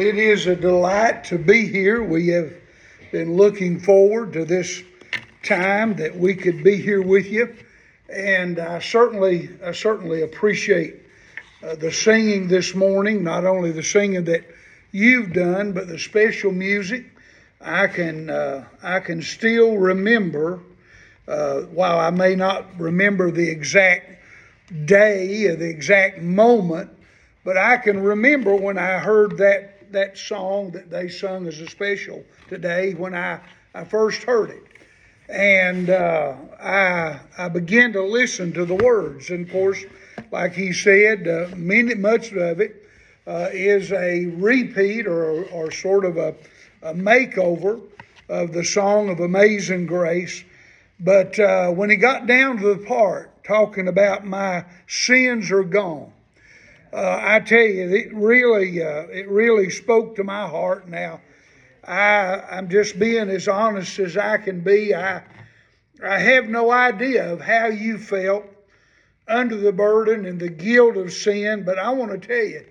It is a delight to be here. We have been looking forward to this time that we could be here with you. And I certainly appreciate the singing this morning, not only the singing that you've done, but the special music. I can still remember, while I may not remember the exact day or the exact moment, but I can remember when I heard that song that they sung as a special today when I first heard it. And I began to listen to the words. And of course, like he said, much of it is a repeat or sort of a makeover of the song of Amazing Grace. But when he got down to the part talking about my sins are gone, I tell you, it really spoke to my heart. Now, I'm just being as honest as I can be. I have no idea of how you felt under the burden and the guilt of sin, but I want to tell you,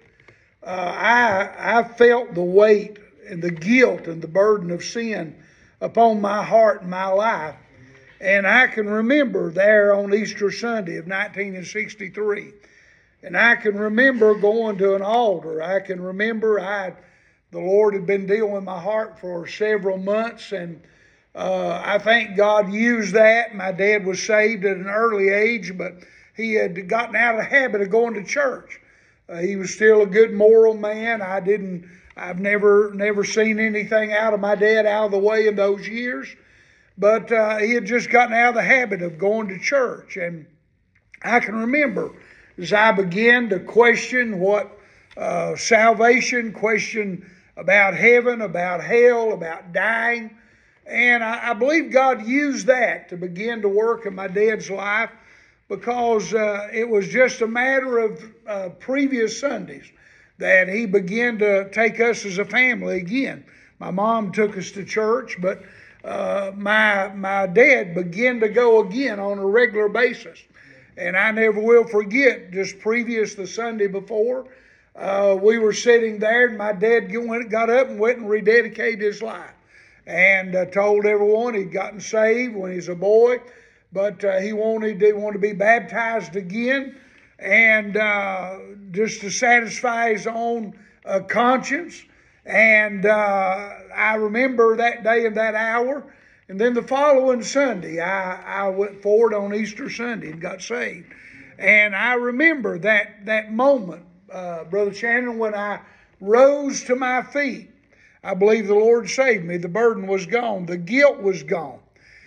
I felt the weight and the guilt and the burden of sin upon my heart and my life. And I can remember there on Easter Sunday of 1963. And I can remember going to an altar. I can remember the Lord had been dealing with my heart for several months, and I think God used that. My dad was saved at an early age, but he had gotten out of the habit of going to church. He was still a good moral man. I've never seen anything out of my dad out of the way in those years, but he had just gotten out of the habit of going to church. And I can remember as I began to question what salvation, question about heaven, about hell, about dying. And I believe God used that to begin to work in my dad's life, because it was just a matter of previous Sundays that he began to take us as a family again. My mom took us to church, but my dad began to go again on a regular basis. And I never will forget, just previous the Sunday before, we were sitting there, and my dad got up and went and rededicated his life. And told everyone he'd gotten saved when he was a boy, but he wanted to be baptized again, and just to satisfy his own conscience. And I remember that day and that hour. And then the following Sunday, I went forward on Easter Sunday and got saved. And I remember that moment, Brother Shannon, when I rose to my feet. I believe the Lord saved me. The burden was gone. The guilt was gone.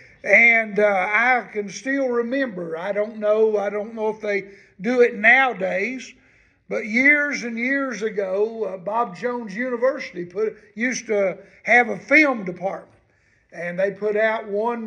And I can still remember, I don't know if they do it nowadays, but years and years ago, Bob Jones University used to have a film department. And they put out one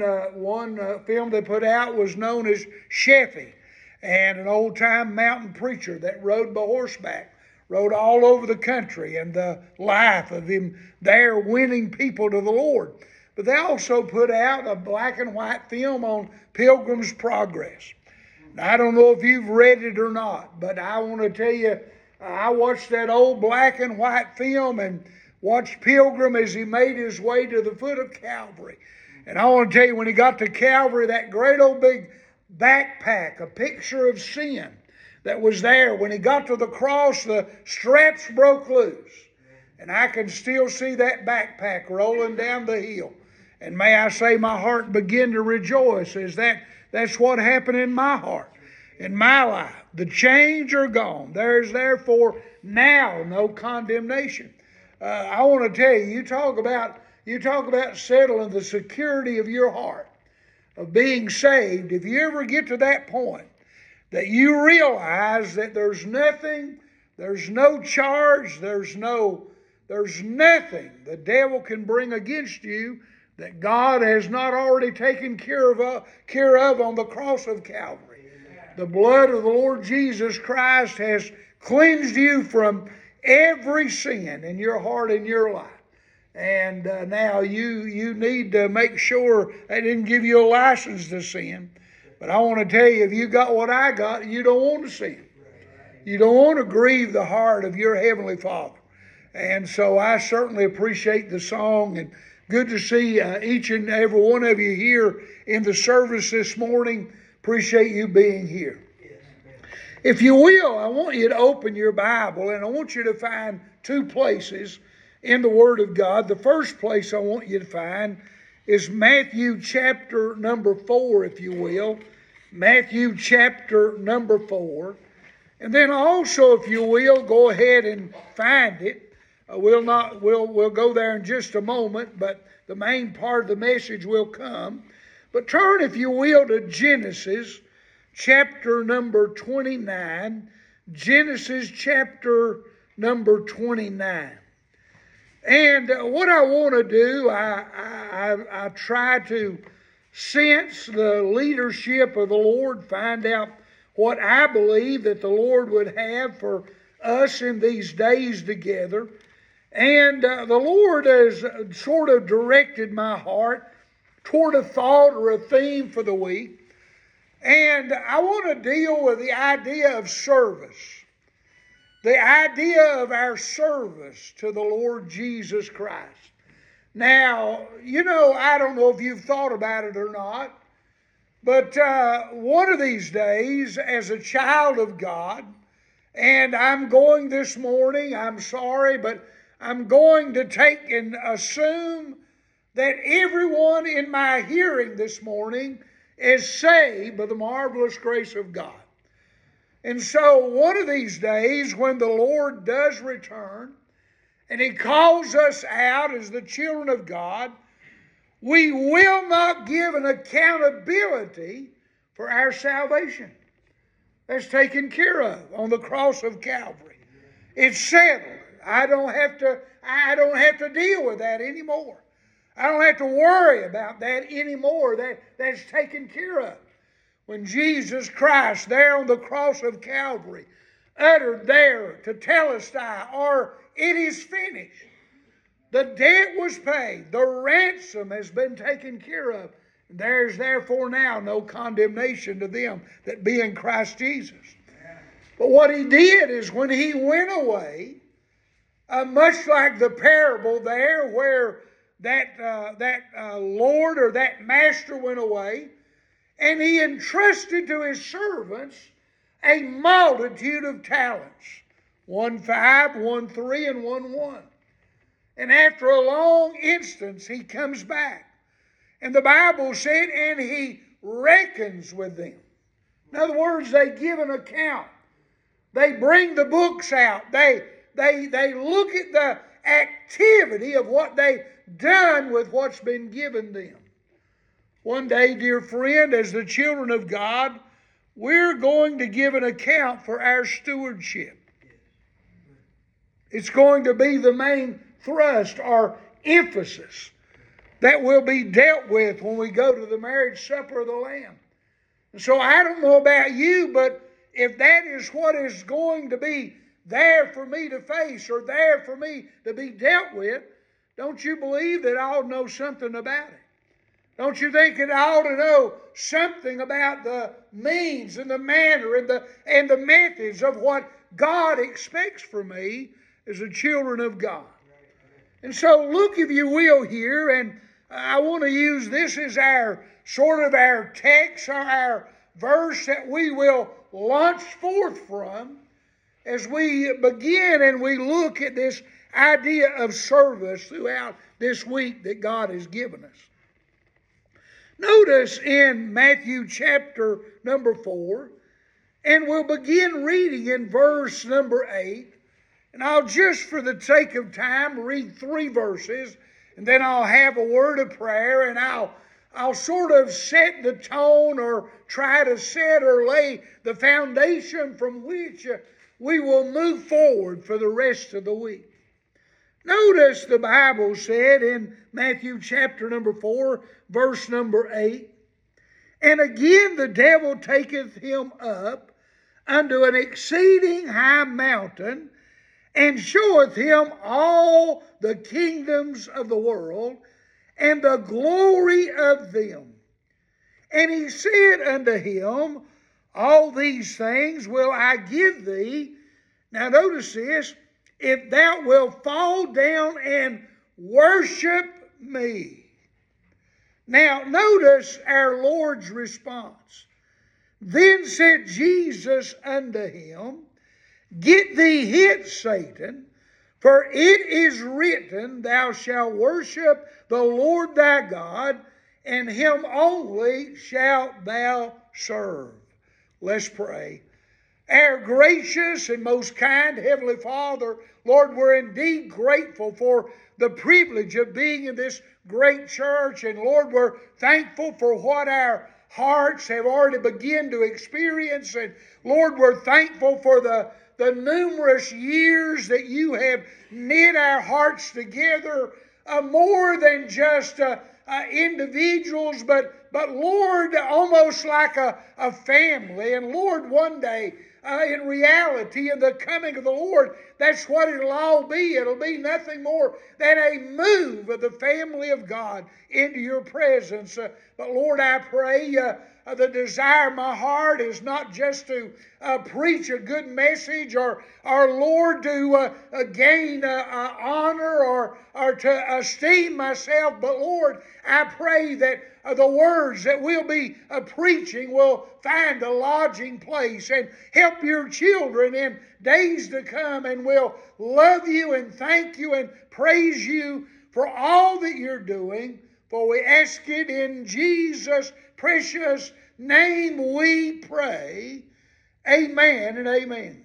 film they put out was known as Sheffy, and an old-time mountain preacher that rode by horseback, rode all over the country, and the life of him there winning people to the Lord. But they also put out a black and white film on Pilgrim's Progress. Now, I don't know if you've read it or not, but I want to tell you, I watched that old black and white film and watched Pilgrim as he made his way to the foot of Calvary. And I want to tell you, when he got to Calvary, that great old big backpack, a picture of sin that was there. When he got to the cross, the straps broke loose. And I can still see that backpack rolling down the hill. And may I say, my heart began to rejoice as that's what happened in my heart, in my life. The chains are gone. There is therefore now no condemnation. I want to tell you, you talk about settling the security of your heart, of being saved. If you ever get to that point that you realize that there's nothing, there's no charge, there's nothing the devil can bring against you that God has not already taken care of on the cross of Calvary. The blood of the Lord Jesus Christ has cleansed you from every sin in your heart and your life. And now you need to make sure they didn't give you a license to sin. But I want to tell you, if you got what I got, you don't want to sin. You don't want to grieve the heart of your Heavenly Father. And so I certainly appreciate the song, and good to see each and every one of you here in the service this morning. Appreciate you being here. If you will, I want you to open your Bible, and I want you to find two places in the Word of God. The first place I want you to find is Matthew chapter number 4, if you will. Matthew chapter number 4. And then also, if you will, go ahead and find it. We'll go there in just a moment, but the main part of the message will come. But turn, if you will, to Genesis chapter number 29. Genesis chapter number 29. And what I want to do, I try to sense the leadership of the Lord, find out what I believe that the Lord would have for us in these days together. And the Lord has sort of directed my heart toward a thought or a theme for the week. And I want to deal with the idea of service. The idea of our service to the Lord Jesus Christ. Now, I don't know if you've thought about it or not, but one of these days, as a child of God, and I'm going this morning, I'm sorry, but I'm going to take and assume that everyone in my hearing this morning is saved by the marvelous grace of God. And so one of these days, when the Lord does return, and He calls us out as the children of God, we will not give an accountability for our salvation. That's taken care of on the cross of Calvary. It's settled. I don't have to deal with that anymore. I don't have to worry about that anymore. That's taken care of. When Jesus Christ, there on the cross of Calvary, uttered there to Telestai, or it is finished. The debt was paid. The ransom has been taken care of. There's therefore now no condemnation to them that be in Christ Jesus. But what He did is when He went away, much like the parable there where that Lord or that master went away, and he entrusted to his servants a multitude of talents. 1 5, 1 3, and 1 1. And after a long instance, he comes back. And the Bible said, and he reckons with them. In other words, they give an account. They bring the books out. They look at the activity of what they've done with what's been given them. One day, dear friend, as the children of God, we're going to give an account for our stewardship. It's going to be the main thrust or emphasis that will be dealt with when we go to the marriage supper of the Lamb. And so I don't know about you, but if that is what is going to be there for me to face or there for me to be dealt with, don't you believe that I'll know something about it? Don't you think that I ought to know something about the means and the manner and the methods of what God expects from me as a children of God? And so look, if you will, here, and I want to use this as our sort of our text or our verse that we will launch forth from as we begin and we look at this idea of service throughout this week that God has given us. Notice in Matthew chapter number 4, and we'll begin reading in verse number 8. And I'll just, for the sake of time, read 3 verses, and then I'll have a word of prayer, and I'll sort of set the tone or try to set or lay the foundation from which we will move forward for the rest of the week. Notice the Bible said in Matthew chapter number 4, verse number 8, and again the devil taketh him up unto an exceeding high mountain, and showeth him all the kingdoms of the world, and the glory of them. And he said unto him, all these things will I give thee. Now notice this, if thou wilt fall down and worship me. Now, notice our Lord's response. Then said Jesus unto him, Get thee hence, Satan, for it is written, Thou shalt worship the Lord thy God, and him only shalt thou serve. Let's pray. Our gracious and most kind Heavenly Father, Lord, we're indeed grateful for the privilege of being in this great church. And Lord, we're thankful for what our hearts have already begun to experience. And Lord, we're thankful for the numerous years that you have knit our hearts together, more than just individuals, but Lord, almost like a family. And Lord, one day, in reality, in the coming of the Lord, that's what it'll all be. It'll be nothing more than a move of the family of God into your presence. But Lord, I pray the desire of my heart is not just to preach a good message or Lord, to gain honor or to esteem myself. But Lord, I pray that the words that we'll be preaching will find a lodging place and help your children in days to come, and will love you and thank you and praise you for all that you're doing. For we ask it in Jesus' precious name we pray. Amen and amen.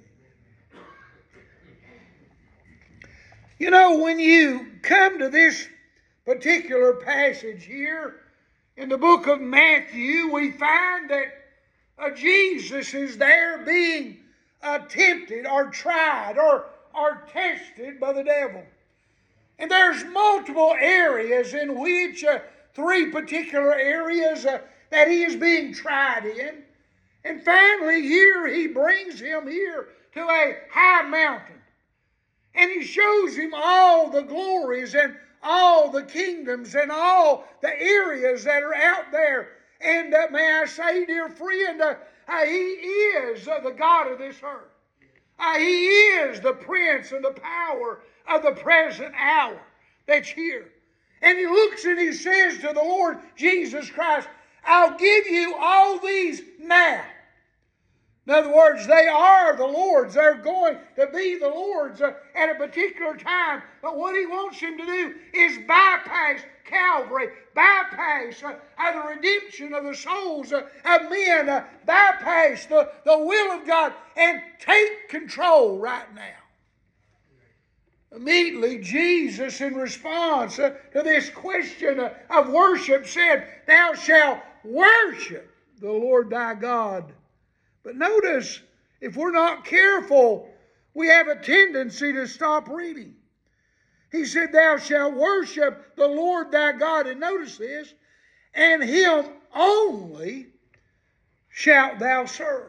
You know, when you come to this particular passage here in the book of Matthew, we find that Jesus is there being tempted or tried or tested by the devil. And there's multiple areas in which, three particular areas that he is being tried in. And finally here he brings him here to a high mountain. And he shows him all the glories and all the kingdoms and all the areas that are out there. And may I say, dear friend, he is the God of this earth. He is the prince and the power of the present hour that's here. And he looks and he says to the Lord Jesus Christ, I'll give you all these now. In other words, they are the Lord's. They're going to be the Lord's at a particular time. But what he wants him to do is bypass Calvary, bypass the redemption of the souls of men, bypass the will of God, and take control right now. Immediately, Jesus, in response to this question of worship, said, Thou shalt worship the Lord thy God. But notice, if we're not careful, we have a tendency to stop reading. He said, Thou shalt worship the Lord thy God. And notice this, and him only shalt thou serve.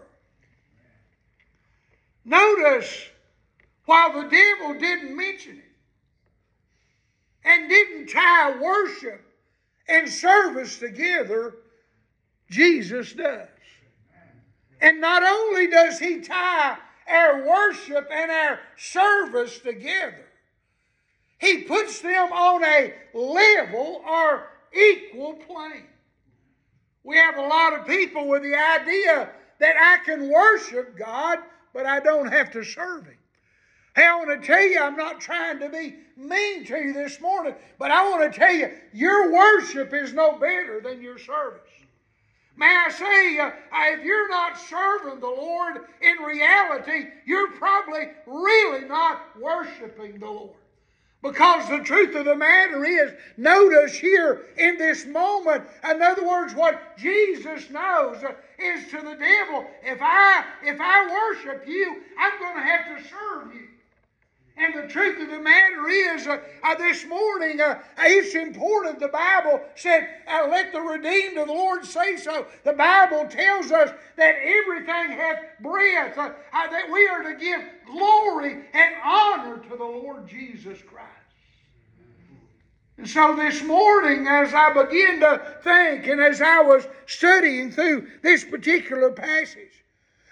Notice, while the devil didn't mention it and didn't tie worship and service together, Jesus does. And not only does he tie our worship and our service together, he puts them on a level or equal plane. We have a lot of people with the idea that I can worship God, but I don't have to serve him. Hey, I want to tell you, I'm not trying to be mean to you this morning, but I want to tell you, your worship is no better than your service. May I say, if you're not serving the Lord in reality, you're probably really not worshiping the Lord. Because the truth of the matter is, notice here in this moment, in other words, what Jesus knows is to the devil, if I worship you, I'm going to have to serve you. And the truth of the matter is, this morning, it's important. The Bible said, let the redeemed of the Lord say so. The Bible tells us that everything hath breath, that we are to give glory and honor to the Lord Jesus Christ. And so this morning, as I begin to think and as I was studying through this particular passage,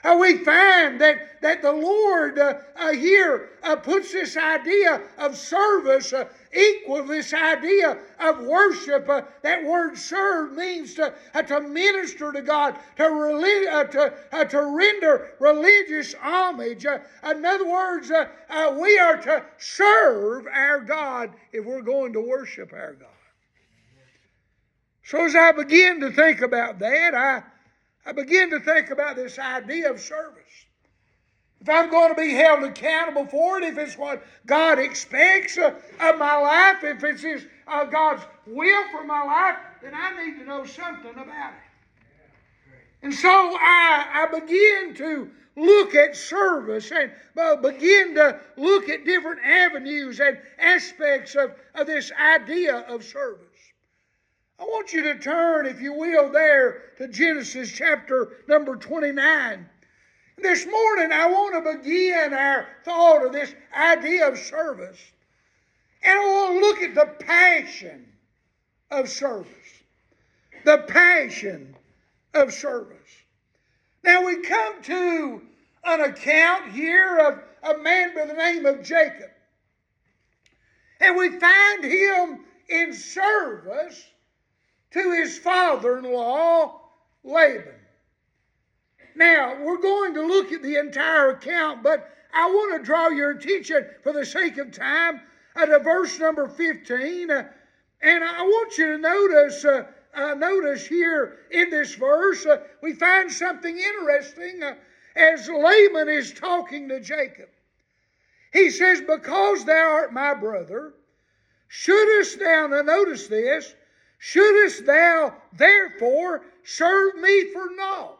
We find that the Lord here puts this idea of service equal to this idea of worship. That word serve means to minister to God, to render religious homage. In other words, we are to serve our God if we're going to worship our God. So as I begin to think about that, I begin to think about this idea of service. If I'm going to be held accountable for it, if it's what God expects of my life, if it's God's will for my life, then I need to know something about it. And so I begin to look at service and begin to look at different avenues and aspects of this idea of service. I want you to turn, if you will, there to Genesis chapter number 29. This morning I want to begin our thought of this idea of service. And I want to look at the passion of service. The passion of service. Now we come to an account here of a man by the name of Jacob. And we find him in service to his father-in-law, Laban. Now, we're going to look at the entire account, but I want to draw your attention, for the sake of time, to verse number 15. And I want you to notice here in this verse, we find something interesting as Laban is talking to Jacob. He says, because thou art my brother, shouldest thou, now notice this, shouldest thou therefore serve me for naught?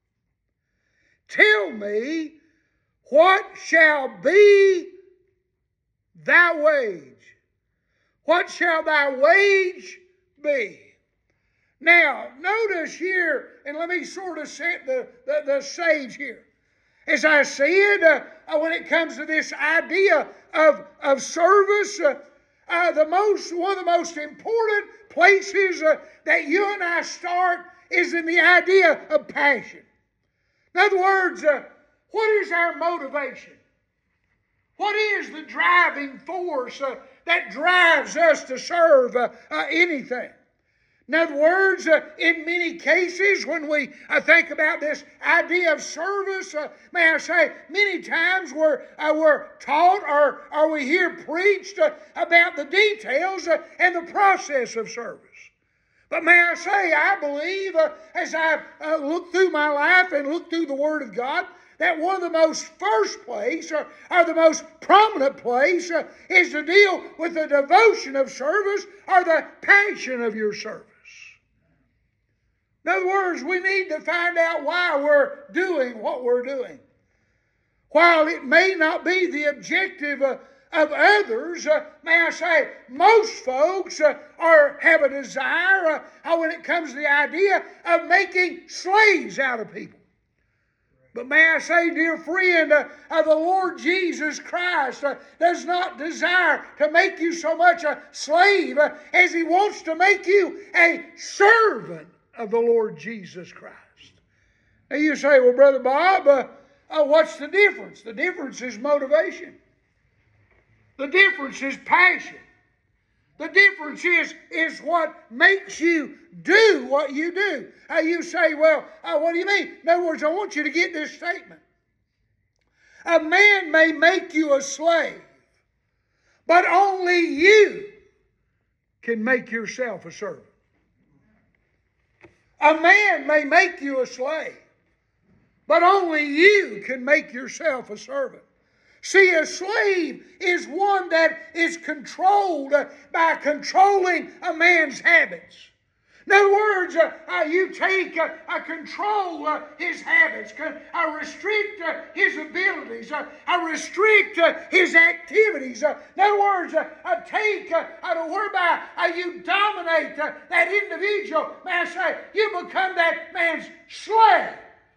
Tell me, what shall be thy wage? What shall thy wage be? Now, notice here, and let me sort of set the stage here. As I said, when it comes to this idea of service, one of the most important places that you and I start is in the idea of passion. In other words, what is our motivation? What is the driving force that drives us to serve anything? In other words, in many cases, when we think about this idea of service, may I say, many times we're taught or we hear preached about the details and the process of service. But may I say, I believe, as I've looked through my life and looked through the Word of God, that one of the most first place, or the most prominent place, is to deal with the devotion of service or the passion of your service. In other words, we need to find out why we're doing what we're doing. While it may not be the objective of others, may I say, most folks have a desire when it comes to the idea of making slaves out of people. But may I say, dear friend, the Lord Jesus Christ does not desire to make you so much a slave as He wants to make you a servant of the Lord Jesus Christ. Now you say, well, Brother Bob, what's the difference? The difference is motivation. The difference is passion. The difference is what makes you do what you do. You say, well, what do you mean? In other words, I want you to get this statement. A man may make you a slave, but only you can make yourself a servant. A man may make you a slave, but only you can make yourself a servant. See, a slave is one that is controlled by controlling a man's habits. In other words, you take control his habits, restrict his abilities, restrict his activities. In other words, take whereby you dominate that individual. May I say, you become that man's slave.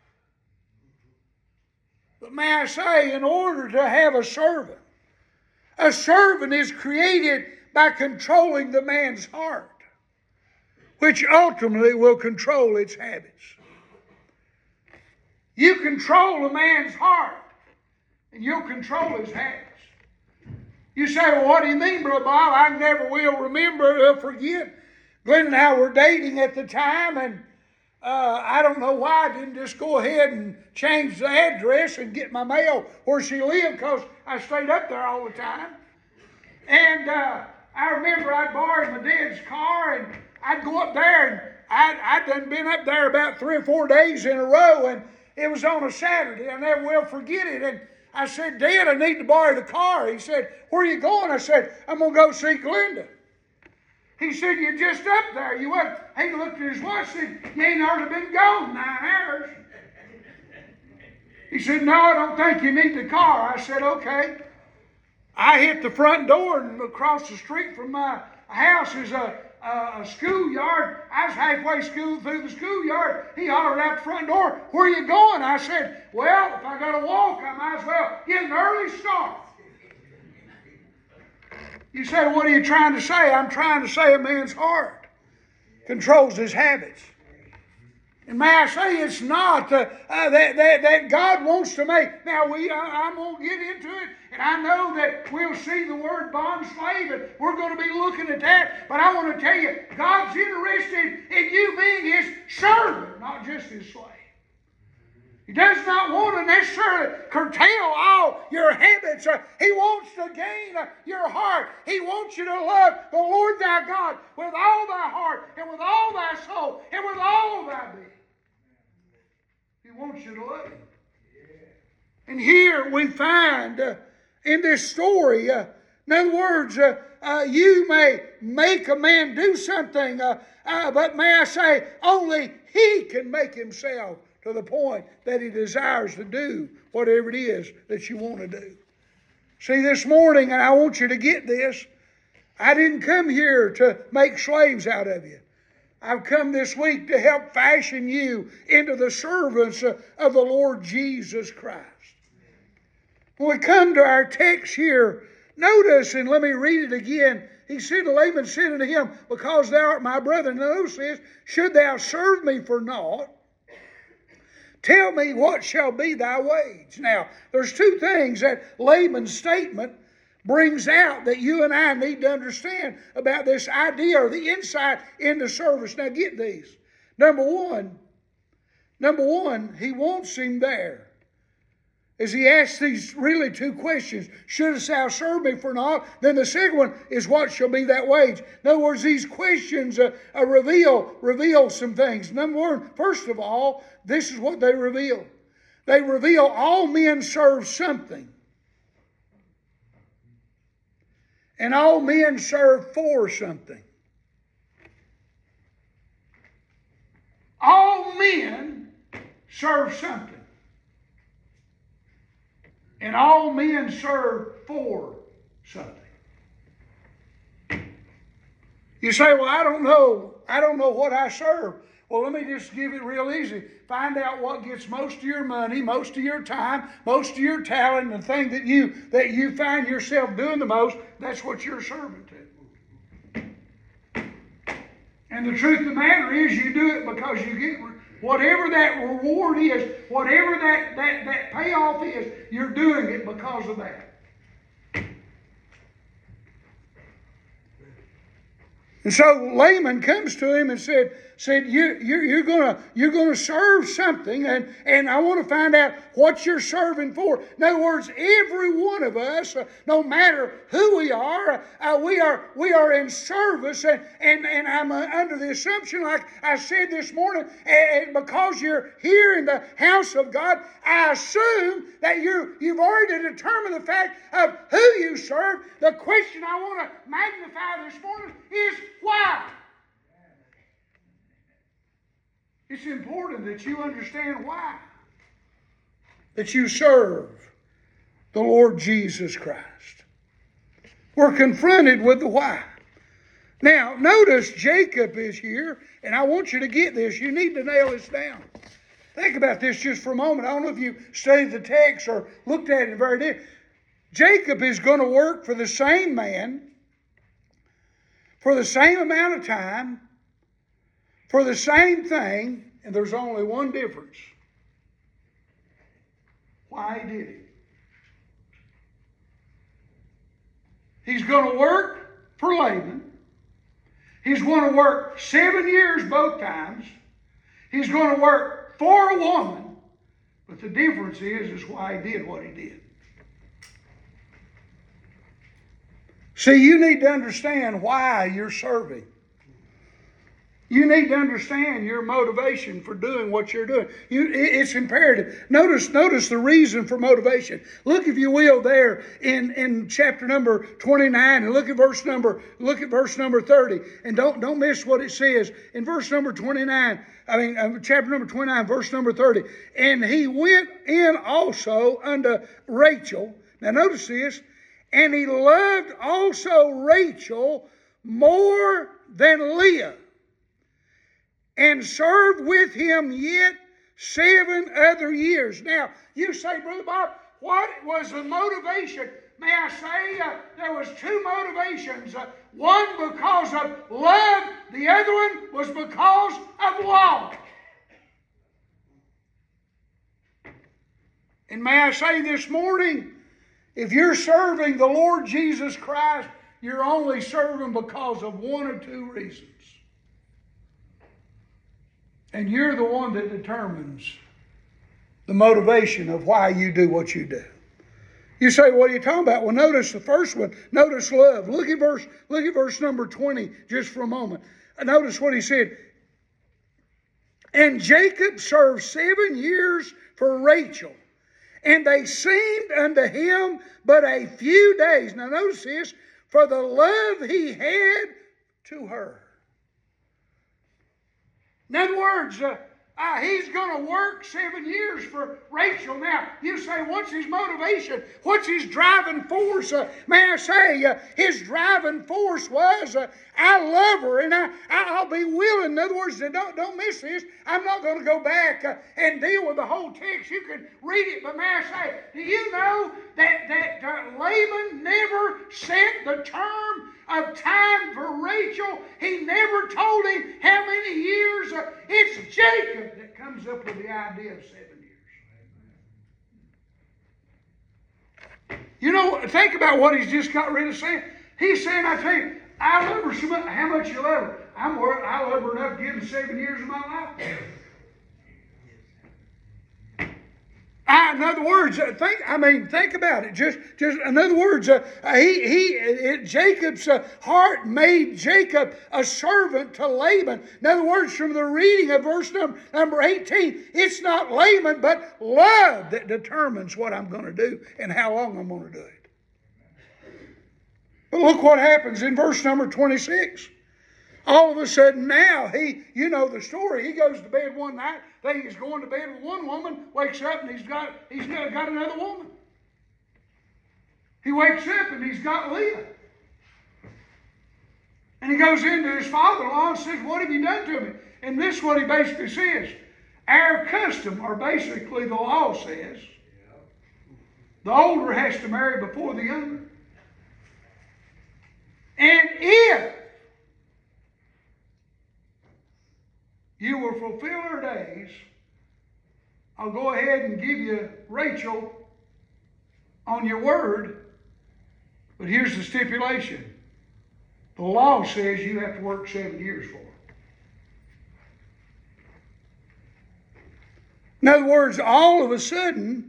But may I say, in order to have a servant is created by controlling the man's heart, which ultimately will control its habits. You control a man's heart, and you'll control his habits. You say, well, what do you mean, Brother Bob? I never will remember or forget. Glenn and I were dating at the time, and I don't know why I didn't just go ahead and change the address and get my mail where she lived, because I stayed up there all the time. And I remember I'd borrowed my dad's car, and I'd go up there, and I'd done been up there about 3 or 4 days in a row, and it was on a Saturday. I never will forget it. And I said, Dad, I need to borrow the car. He said, where are you going? I said, I'm going to go see Glenda. He said, you're just up there. You wasn't. He looked at his watch and said, you ain't already been gone 9 hours. He said, no, I don't think you need the car. I said, okay. I hit the front door, and across the street from my house is a schoolyard. I was halfway through the schoolyard. He hollered out the front door, where are you going? I said, well, if I got to walk, I might as well get an early start. You say, what are you trying to say? I'm trying to say a man's heart controls his habits. And may I say, it's not that God wants to make. Now, I'm going to get into it, and I know that we'll see the word bond slave, and we're going to be looking at that. But I want to tell you, God's interested in you being His servant, not just His slave. He does not want to necessarily curtail all your habits. He wants to gain your heart. He wants you to love the Lord thy God with all thy heart, and with all thy soul, and with all thy being. He wants you to love Him. And here we find in this story, in other words, you may make a man do something, but may I say, only he can make himself to the point that he desires to do whatever it is that you want to do. See, this morning, and I want you to get this, I didn't come here to make slaves out of you. I've come this week to help fashion you into the servants of the Lord Jesus Christ. When we come to our text here, notice, and let me read it again. He said, Laban said unto him, because thou art my brother, notice this, should thou serve me for naught, tell me what shall be thy wage. Now, there's 2 things that Laban's statement brings out that you and I need to understand about this idea or the insight into service. Now get these. Number one, he wants him there. As he asks these really 2 questions, shouldest thou serve me for naught? Then the second one is, what shall be that wage? In other words, these questions reveal some things. Number one, first of all, this is what they reveal. They reveal all men serve something. And all men serve for something. All men serve something. And all men serve for something. You say, well, I don't know what I serve. Well, let me just give it real easy. Find out what gets most of your money, most of your time, most of your talent, and the thing that you find yourself doing the most, that's what you're serving to. And the truth of the matter is, you do it because you get whatever that reward is, whatever that payoff is, you're doing it because of that. And so Laban comes to him and said, you're gonna serve something, and I want to find out what you're serving for. In other words, every one of us, no matter who we are in service, and I'm under the assumption, like I said this morning, and because you're here in the house of God, I assume that you've already determined the fact of who you serve. The question I want to magnify this morning is why. It's important that you understand why. That you serve the Lord Jesus Christ. We're confronted with the why. Now, notice Jacob is here, and I want you to get this. You need to nail this down. Think about this just for a moment. I don't know if you studied the text or looked at it very deep. Jacob is going to work for the same man for the same amount of time, for the same thing, and there's only one difference. why he did it. He's going to work for Laban. He's going to work 7 years both times. He's going to work for a woman. But the difference is why he did what he did. See, you need to understand why you're serving. You need to understand your motivation for doing what you're doing. It's imperative. Notice the reason for motivation. Look, if you will, there in chapter number 29, and look at verse number 30, and don't miss what it says in verse number 29. Chapter number 29, verse number 30. And he went in also unto Rachel. Now notice this. And he loved also Rachel more than Leah, and served with him yet 7 other years. Now, you say, Brother Bob, what was the motivation? May I say there was 2 motivations. One because of love, the other one was because of law. And may I say this morning, if you're serving the Lord Jesus Christ, you're only serving because of one or 2 reasons. And you're the one that determines the motivation of why you do what you do. You say, what are you talking about? Well, notice the first one. Notice love. Look at verse number 20 just for a moment. Notice what he said. And Jacob served 7 years for Rachel, and they seemed unto him but a few days. Now notice this. For the love he had to her. In other words, he's going to work 7 years for Rachel. Now, you say, what's his motivation? What's his driving force? May I say, his driving force was, I love her, and I'll be willing. In other words, don't miss this. I'm not going to go back and deal with the whole text. You can read it, but may I say, do you know that Laban never set the term of time for Rachel? He never told him how many years. It's Jacob that comes up with the idea of 7 years. You know, think about what he's just got rid of saying. He's saying, I tell you, I love her so much. How much you love her? I love her enough to give him 7 years of my life. In other words, think about it. Just in other words, Jacob's heart made Jacob a servant to Laban. In other words, from the reading of verse number 18, it's not Laban, but love that determines what I'm going to do and how long I'm going to do it. But look what happens in verse number 26. All of a sudden now, you know the story. He goes to bed one night, thinking he's going to bed with one woman, wakes up and he's got another woman. He wakes up and he's got Leah. And he goes into his father-in-law and says, what have you done to me? And this is what he basically says. Our custom, or basically the law says, the older has to marry before the younger. And if you will fulfill her days, I'll go ahead and give you Rachel on your word. But here's the stipulation. The law says you have to work 7 years for her. In other words, all of a sudden,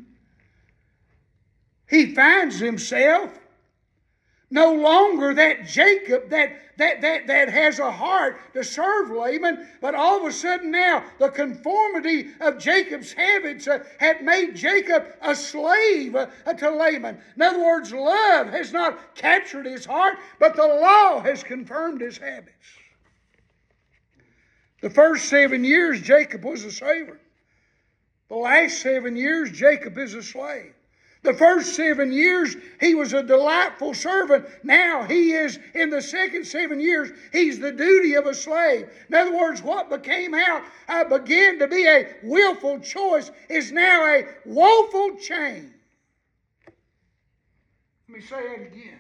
he finds himself no longer that Jacob that has a heart to serve Laban, but all of a sudden now the conformity of Jacob's habits had made Jacob a slave to Laban. In other words, love has not captured his heart, but the law has confirmed his habits. The first 7 years, Jacob was a servant. The last 7 years, Jacob is a slave. The first 7 years, he was a delightful servant. Now he is, in the second 7 years, he's the duty of a slave. In other words, what began to be a willful choice is now a woeful change. Let me say that again.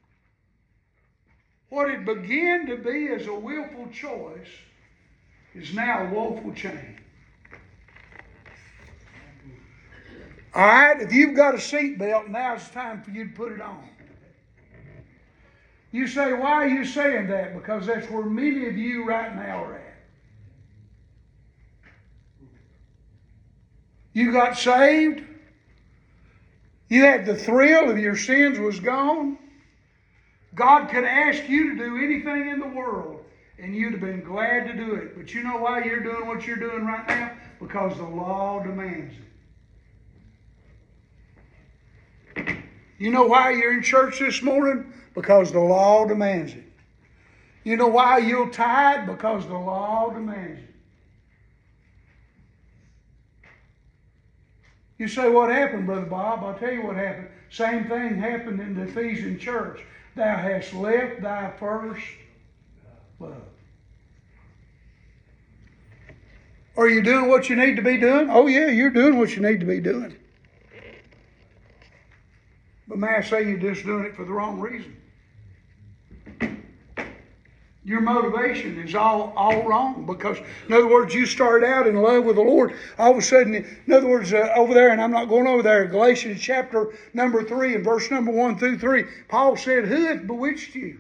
What it began to be as a willful choice is now a woeful change. All right, if you've got a seatbelt, now it's time for you to put it on. You say, why are you saying that? Because that's where many of you right now are at. You got saved. You had the thrill of your sins was gone. God could ask you to do anything in the world, and you'd have been glad to do it. But you know why you're doing what you're doing right now? Because the law demands it. You know why you're in church this morning? Because the law demands it. You know why you'll tithe? Because the law demands it. You say, what happened, Brother Bob? I'll tell you what happened. Same thing happened in the Ephesian church. Thou hast left thy first love. Are you doing what you need to be doing? Oh yeah, you're doing what you need to be doing. But may I say you're just doing it for the wrong reason. Your motivation is all wrong, because, in other words, you started out in love with the Lord. All of a sudden, in other words, over there, and I'm not going over there, Galatians chapter number 3 and verse number 1 through 3, Paul said, who hath bewitched you?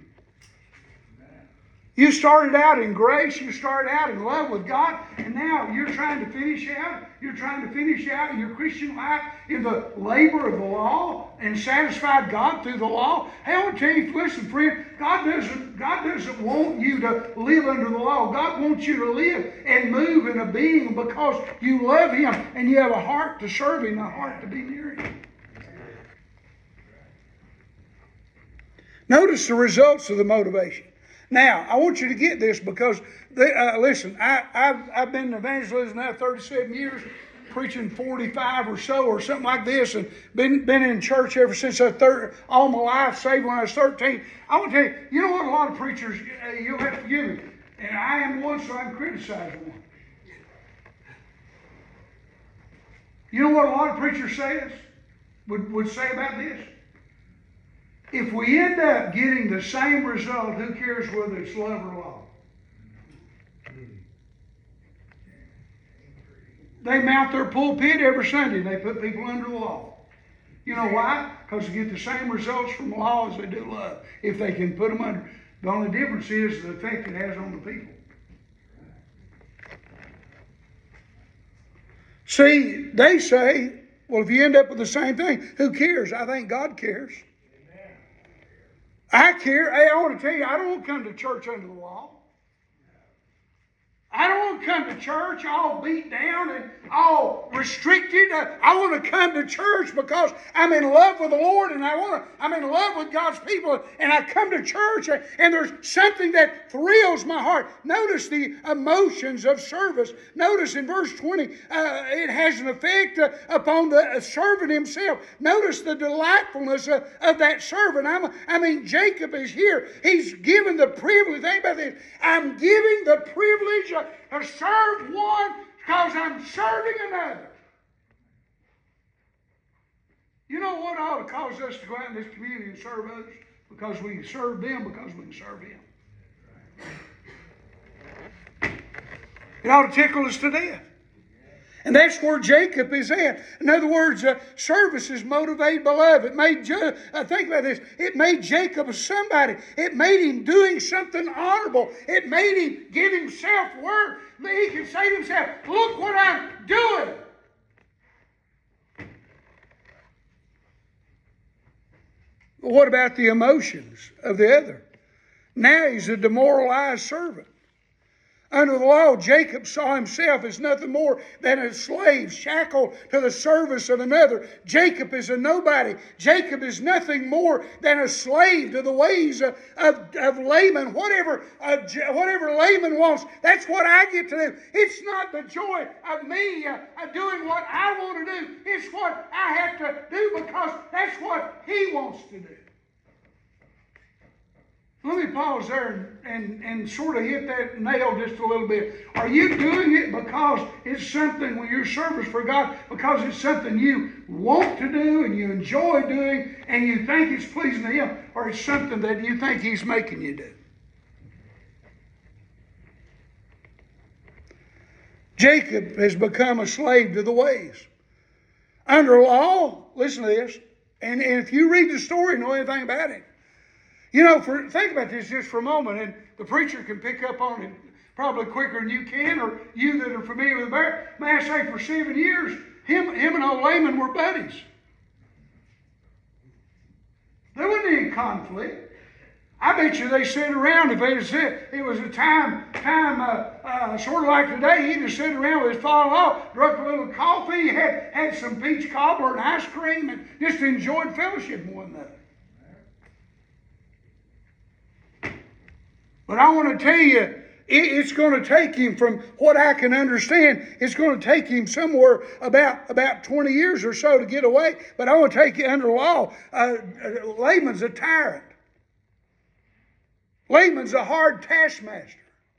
You started out in grace, you started out in love with God, and now you're trying to finish out. You're trying to finish out your Christian life in the labor of the law and satisfy God through the law. Hey, I want to tell you, listen, friend, God doesn't want you to live under the law. God wants you to live and move in a being because you love Him and you have a heart to serve Him, a heart to be near Him. Notice the results of the motivation. Now, I want you to get this, because, listen, I've been in evangelism now 37 years, preaching 45 or so or something like this, and been in church ever since all my life, saved when I was 13. I want to tell you, you know what, a lot of preachers, you'll have to forgive me, and I am one, so I can criticize one. You know what a lot of preachers would say about this? If we end up getting the same result, who cares whether it's love or law? They mount their pulpit every Sunday and they put people under the law. You know why? Because they get the same results from law as they do love, if they can put them under. The only difference is the effect it has on the people. See, they say, well, if you end up with the same thing, who cares? I think God cares. I care. Hey, I want to tell you, I don't want to come to church under the law. I don't want to come to church all beat down and all restricted. I want to come to church because I'm in love with the Lord, and I'm in love with God's people, and I come to church and there's something that thrills my heart. Notice the emotions of service. Notice in verse 20, it has an effect upon the servant himself. Notice the delightfulness of that servant. I mean, Jacob is here. He's given the privilege. Think about this. I'm giving the privilege to serve one because I'm serving another. You know what ought to cause us to go out in this community and serve others? Because we can serve them, because we can serve Him. It ought to tickle us to death. And that's where Jacob is at. In other words, service is motivated by love. It made, think about this, it made Jacob a somebody. It made him doing something honorable. It made him give himself worth. He can say to himself, look what I'm doing. But what about the emotions of the other? Now he's a demoralized servant. Under the law, Jacob saw himself as nothing more than a slave shackled to the service of another. Jacob is a nobody. Jacob is nothing more than a slave to the ways of Laban. Whatever Laban wants, that's what I get to do. It's not the joy of me doing what I want to do. It's what I have to do because that's what he wants to do. Let me pause there and sort of hit that nail just a little bit. Are you doing it because it's something with your service for God, because it's something you want to do and you enjoy doing and you think it's pleasing to Him, or it's something that you think He's making you do? Jacob has become a slave to the ways. Under law, listen to this, and if you read the story and know anything about it, think about this just for a moment, and the preacher can pick up on it probably quicker than you can, or you that are familiar with the bear. May I say, for 7 years, him and old Laman were buddies. There wasn't any conflict. I bet you they sat around, if they'd have said it was a time sort of like today, he'd have sat around with his father-in-law, drunk a little coffee, had some peach cobbler and ice cream, and just enjoyed fellowship with one another. But I want to tell you, it's going to take him, from what I can understand, it's going to take him somewhere about 20 years or so to get away. But I want to take you under law. Laman's a tyrant. Laman's a hard taskmaster.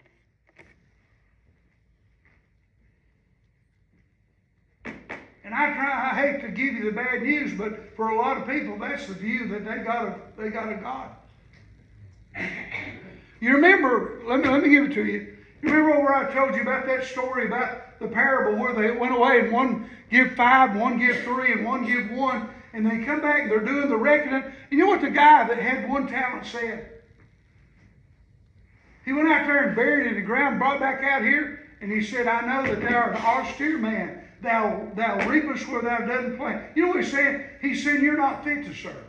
And I hate to give you the bad news, but for a lot of people, that's the view that they got of God. You remember, let me give it to you. You remember where I told you about that story about the parable where they went away and one give 5, one give 3, and one give 1, and they come back and they're doing the reckoning. You know what the guy that had 1 talent said? He went out there and buried it in the ground, brought back out here, and he said, I know that thou art an austere man. Thou reapest where thou doesn't plant. You know what he's saying? He's saying you're not fit to serve.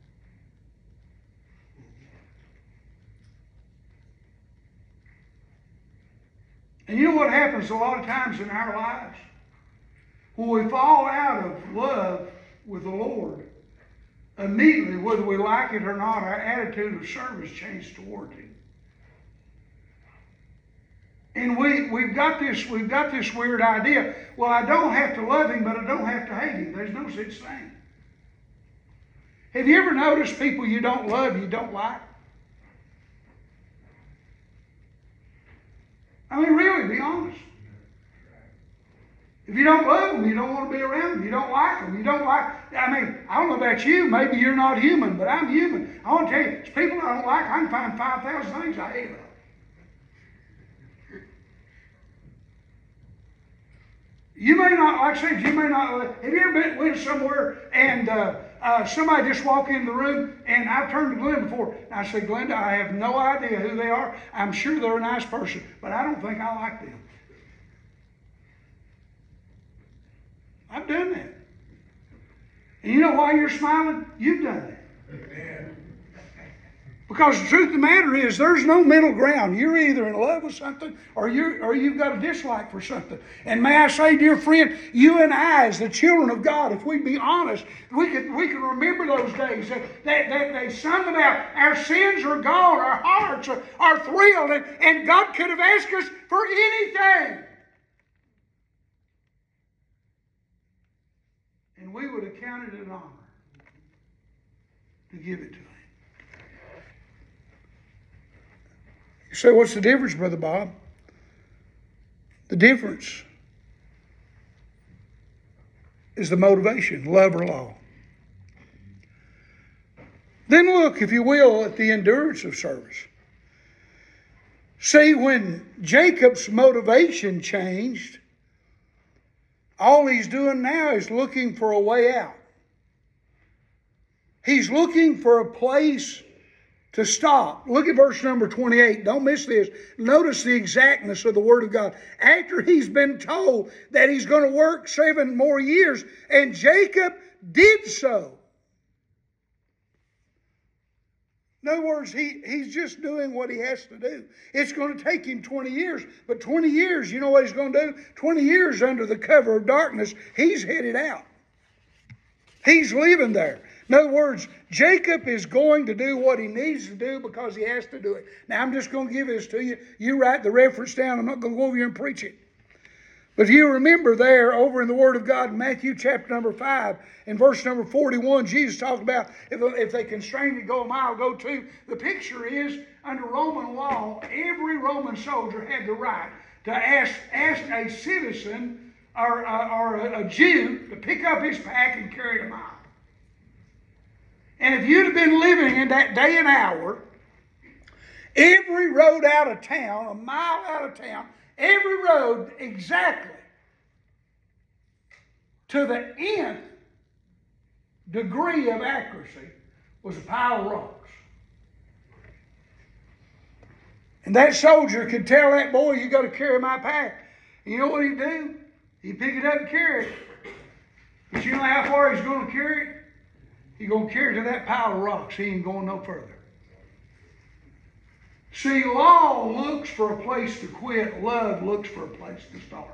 And you know what happens a lot of times in our lives? When we fall out of love with the Lord, immediately, whether we like it or not, our attitude of service changes toward Him. And we've got this weird idea. Well, I don't have to love Him, but I don't have to hate Him. There's no such thing. Have you ever noticed people you don't love, you don't like? I mean, really, be honest. If you don't love them, you don't want to be around them. You don't like them. I don't know about you. Maybe you're not human, but I'm human. I want to tell you, it's people I don't like. I can find 5,000 things I hate about. You may not, like I said, have you ever went somewhere and somebody just walked in the room, and I've turned to Glenda before, and I said, Glenda, I have no idea who they are. I'm sure they're a nice person, but I don't think I like them. I've done that. And you know why you're smiling? You've done that. Amen. Because the truth of the matter is, there's no middle ground. You're either in love with something or you've got a dislike for something. And may I say, dear friend, you and I, as the children of God, if we be honest, we can remember those days that they sung about our sins are gone, our hearts are thrilled, and God could have asked us for anything. And we would have counted it an honor to give it to Him. You say, what's the difference, Brother Bob? The difference is the motivation, love or law. Then look, if you will, at the endurance of service. See, when Jacob's motivation changed, all he's doing now is looking for a way out. He's looking for a place to stop. Look at verse number 28. Don't miss this. Notice the exactness of the Word of God. After he's been told that he's going to work 7 more years, and Jacob did so. In other words, he's just doing what he has to do. It's going to take him 20 years. But 20 years, you know what he's going to do? 20 years under the cover of darkness, he's headed out. He's living there. In other words, Jacob is going to do what he needs to do because he has to do it. Now, I'm just going to give this to you. You write the reference down. I'm not going to go over here and preach it. But if you remember there, over in the Word of God, Matthew chapter number 5, in verse number 41, Jesus talked about if they constrain you to go a mile, go 2. The picture is, under Roman law, every Roman soldier had the right to ask a citizen or a Jew to pick up his pack and carry it a mile. And if you'd have been living in that day and hour, every road out of town, a mile out of town, every road exactly to the nth degree of accuracy, was a pile of rocks. And that soldier could tell that boy, you got to carry my pack. And you know what he'd do? He'd pick it up and carry it. But you know how far he's going to carry it? He's going to carry it to that pile of rocks. He ain't going no further. See, law looks for a place to quit. Love looks for a place to start.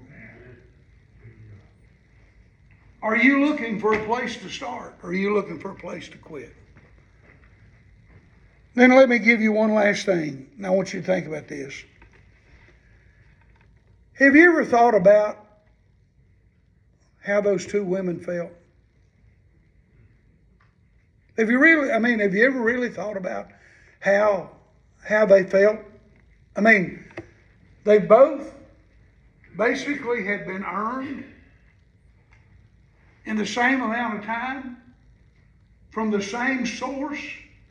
Are you looking for a place to start? Or are you looking for a place to quit? Then let me give you one last thing. And I want you to think about this. Have you ever thought about how those two women felt? Have you ever really thought about how they felt? I mean, they both basically had been earned in the same amount of time from the same source.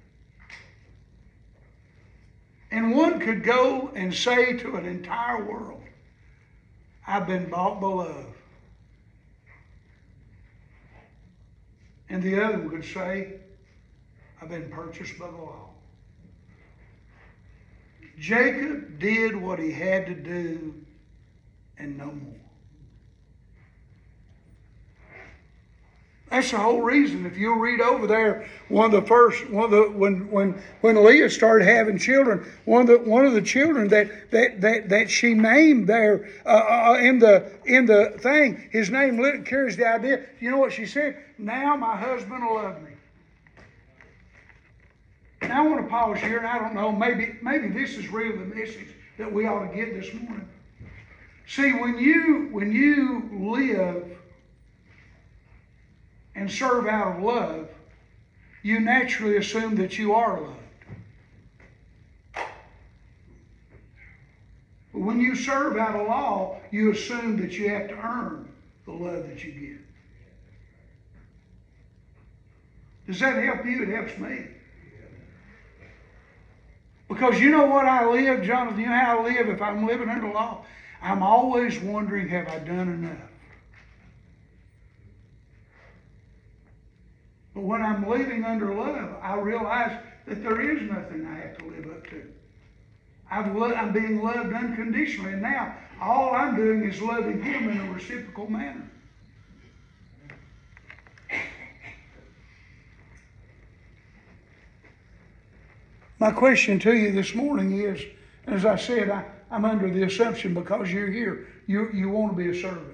And one could go and say to an entire world, I've been bought by love. And the other one could say, I've been purchased by the law. Jacob did what he had to do and no more. That's the whole reason. If you'll read over there, when Leah started having children, one of the children that she named there in the thing, his name carries the idea. You know what she said? Now my husband will love me. Now I want to pause here, and I don't know, maybe this is really the message that we ought to get this morning. See, when you live and serve out of love, you naturally assume that you are loved. But when you serve out of law, you assume that you have to earn the love that you give. Does that help you? It helps me. Because you know what I live, Jonathan? You know how I live if I'm living under law? I'm always wondering, have I done enough? But when I'm living under love, I realize that there is nothing I have to live up to. I'm being loved unconditionally, and now all I'm doing is loving him in a reciprocal manner. My question to you this morning is, as I said, I'm under the assumption because you're here, you want to be a servant.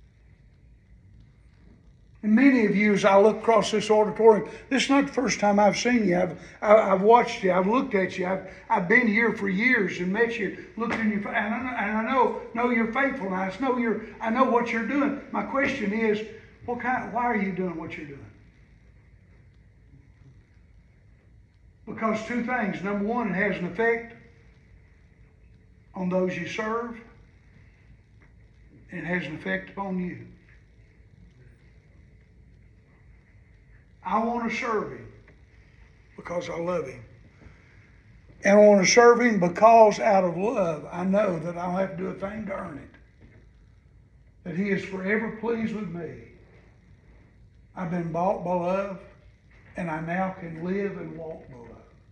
And many of you, as I look across this auditorium, this is not the first time I've seen you. I've watched you. I've looked at you. I've been here for years and met you, looked in your face, and I know you're faithful. And I know what you're doing. My question is, why are you doing what you're doing? Because two things. Number one, it has an effect on those you serve, and it has an effect upon you. I want to serve him because I love him. And I want to serve him because out of love, I know that I don't have to do a thing to earn it. That he is forever pleased with me. I've been bought by love, and I now can live and walk by love.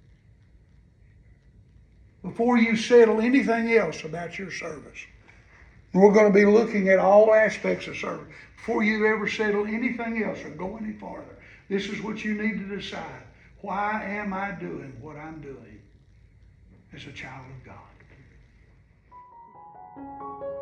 Before you settle anything else about your service, we're going to be looking at all aspects of service. Before you ever settle anything else or go any farther, this is what you need to decide. Why am I doing what I'm doing as a child of God?